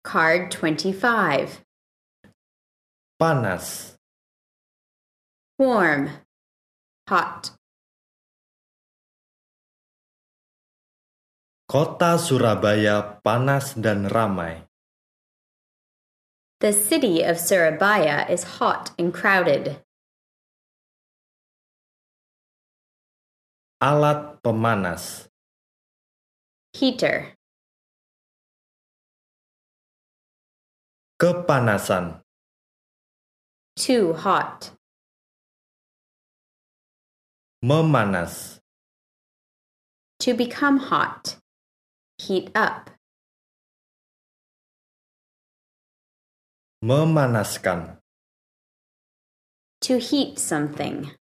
Card 25. Panas. Warm. Hot. Kota Surabaya panas dan ramai. The city of Surabaya is hot and crowded. Alat pemanas. Heater. Kepanasan. Too hot. Memanas. To become hot. Heat up. Memanaskan. To heat something.